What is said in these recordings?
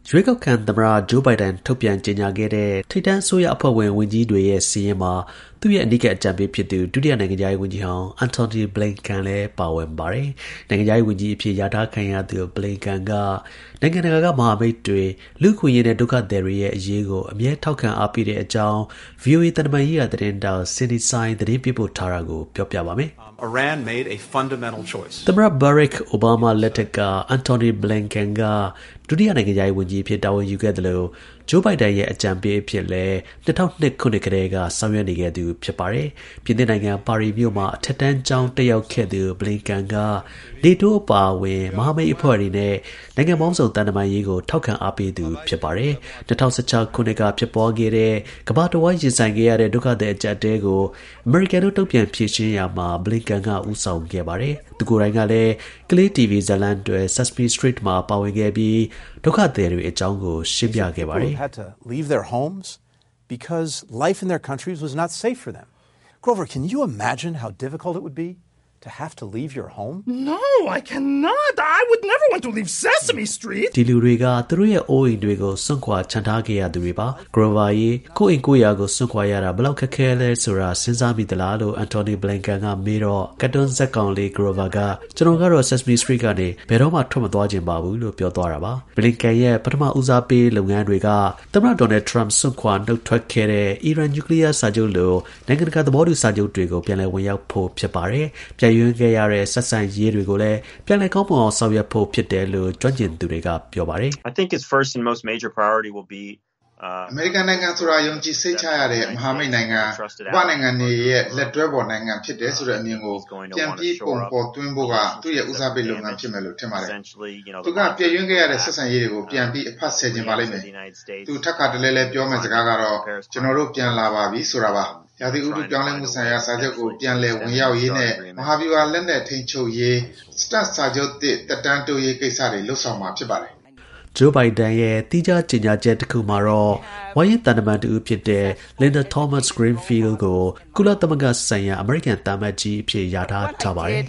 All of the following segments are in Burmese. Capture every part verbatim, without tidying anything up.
ရွေးကောက်ခံသမ္မတ Joe Biden ထုတ်ပြန်ကြေညာခဲ့တဲ့ထိပ်တန်းအစိုးရအဖွဲ့ဝင်ဝန်ကြီးတွေရဲ့စာရင်းမှာသူ့ရဲ့အနီးကပ်အကြံပေးဖြစ်သူဒုတိယနိုင်ငံခြားရေးဝန်ကြီးဟောင်း Antony Blinken လည်းပါဝင်ပါတယ်။နိုင်ငံခြားရေးဝန်ကြီးအဖြစ်လျာထားခံရသူ Blinken ကနိုင်ငံတကာကမဟာမိတ်တွေလူ့အခွင့်အရေးနဲ့ဒုက္ခသည်တွေရဲ့အရေးကိုအမြဲထောက်ခံအားပေးတဲ့အကြောင်း ဗွီအိုအေ သံတမန်ရေးရာသတင်းထောက် Cindy Saine သတင်းပေးပို့ထားတာကိုပြောပြပါမယ်။ Iran made a fundamental choice. သမ္မတ Barack Obama လက်ထက်က Antony Blinken ကဒုတိယနိုင်ငံခြားရေးဝန်ကြီးအဖြစ်တာဝန်ယူခဲ့သလိုJoe Biden ရဲ့အကြံပေးအဖြစ်လဲtwo thousand twoခုနှစ်ကတည်းကဆောင်ရွက်နေခဲ့သူဖြစ်ပါတယ်။ပြင်သစ်နိုင်ငံပါရီမြို့မှာအထက်တန်းကျောင်းတက်ရောက်ခဲ့သူ Blinken က NATO အပါအဝင်မဟာမိတ်အဖွဲ့တွေနဲ့နိုင်ငံပေါင်းစုံတန်တမာရေးကိုထောက်ခံအားပေးသူဖြစ်ပါတယ်။two thousand sixteenခုနှစ်ကဖြစ်ပွားခဲ့တဲ့ကမ္ဘာတစ်ဝန်းရင်ဆိုင်ခဲ့ရတဲ့ဒုက္ခသည်အကြပ်အတည်းကိုအမေရိကန်တို့တုံ့ပြန်ဖြေရှင်းရာမှာ Blinken ကဦးဆောင်ခဲ့ပါတယ်။သူကိုယ်တိုင်ကလည်းကလေး တီဗီ ဇာတ်လမ်းတွေ Sesame Street မှာပါဝင်ခဲ့ပြီးဒုက္ခသည်တွေအကြောင်းကိုရှင်းပြခဲ့ပါတယ်။ Had to leave their homes because life in their countries was not safe for them. Grover, can you imagine how difficult it would be to have to leave your home? No, I cannot. I would never want to leave Sesame Street. ဒီလူတွေကသူတို့ရဲ့အိုးအိမ်တွေကိုစွန့်ခွာချန်ထားခဲ့ရသူတွေပါ Grover ရေကိုယ့်အိမ်ကိုယ့်ယာကိုစွန့်ခွာရတာဘယ်လောက်ခက်ခဲလဲဆိုတာစဉ်းစားမိသလားလို့ Antony Blinken ကမေးတော့ကတ်တွန်းဇက်ကောင်လေး Grover ကကျွန်တော်ကတော့ Sesame Street ကနေဘယ်တော့မှထွက်မသွားခြင်းပါဘူးလို့ပြောသွားတာပါ Blinken ရဲ့ပထမဦးစားပေးလုပ်ငန်းတွေကသမ္မတ Donald Trump စွန့်ခွာနှုတ်ထွက်ခဲ့တဲ့ Iran Nuclear စာချုပ်လိုနိုင်ငံတကာသဘောတူစာချုပ်တွေကိုပြန်လည်ဝင်ရောက်ဖို့ဖြစ်ပါတယ်ပြန်ရွေးခဲ့ရတဲ့ဆက်ဆံရေးတွေကိုလည်းပြန်လည်ကောင်းမွန်အောင်ဆောင်ရွက်ဖို့ဖြစ်တယ်လို့ကျွမ်းကျင်သူတွေကပြောပါတယ် I think its first and most major priority will be အမေရိကန်နိုင်ငံဆိုတာယုံကြည်စိတ်ချရတဲ့မဟာမိတ်နိုင်ငံ၊ဘာနိုင်ငံတွေရဲ့လက်တွဲပေါ်နိုင်ငံဖြစ်တယ်ဆိုတဲ့အမြင်ကိုပြန်ပြီးပုံပေါ်သွင်းဖို့ကသူ့ရဲ့ဦးစားပေးလုပ်ငန်းဖြစ်မယ်လို့ထင်ပါတယ်။သူကပြည့်ရွံ့ခဲ့ရတဲ့ဆက်ဆံရေးတွေကိုပြန်ပြီးအဖတ်ဆယ်ခြင်းပါလိမ့်မယ်။သူထပ်ခါတလဲလဲပြောမယ့်စကားကတော့ကျွန်တော်တို့ပြန်လာပါပြီဆိုတာပါ။ရာသီဥတုပြောင်းလဲမှုဆိုင်ရာစာချုပ်ကိုပြန်လည်ဝင်ရောက်ရေးနဲ့မဟာဗျူဟာလက်နက်ထိန်းချုပ်ရေး START စာချုပ်သစ်တက်တန်းတိုးရေးကိစ္စတွေလှုပ်ဆောင်မှာဖြစ်ပါတယ် Joe Biden ရဲ့တိကျကြေညာချက်တစ်ခုမှာတော့ဝါရင့်တန်တမန်တူဖြစ်တဲ့ Linda Thomas Greenfield ကိုကုလသမဂ္ဂဆိုင်ရာအမေရိကန်သံအမတ်ကြီးအဖြစ်ယာထားထားပါတယ်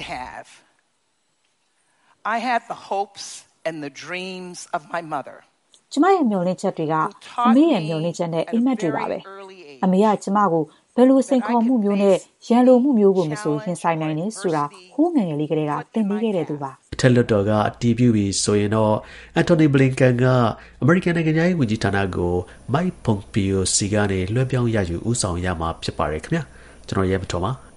I had the hopes and the dreams of my mother ကျမရဲ့မျှော်လင့်ချက်တွေကအမေရဲ့မျှော်လင့်ချက်နဲ့အိမ်မက်တွေပါပဲအမေကကျမကိုဘယ်လိုစိန်ခေါ်မှုမျိုးနဲ့ရန်လိုမှုမျိုးကိုမဆိုရင်ဆိုင်နိုင်နေဆိုတာဟိုးငယ်ငယ်လေးကတည်းကသင်ပေးခဲ့တဲ့သူပါအထက်လွှတ်တော်ကအတည်ပြုပြီးဆိုရင်တော့ Antony Blinken ကအမေရိကန်နိုင်ငံသားရေးဝန်ကြီးဌာနကို Mike Pompeo စီကနေလွှဲပြောင်းရယူဦးဆောင်ရမှာဖြစ်ပါတယ်ခင်ဗျာကျွန်တော်ရဲမတော်ပါ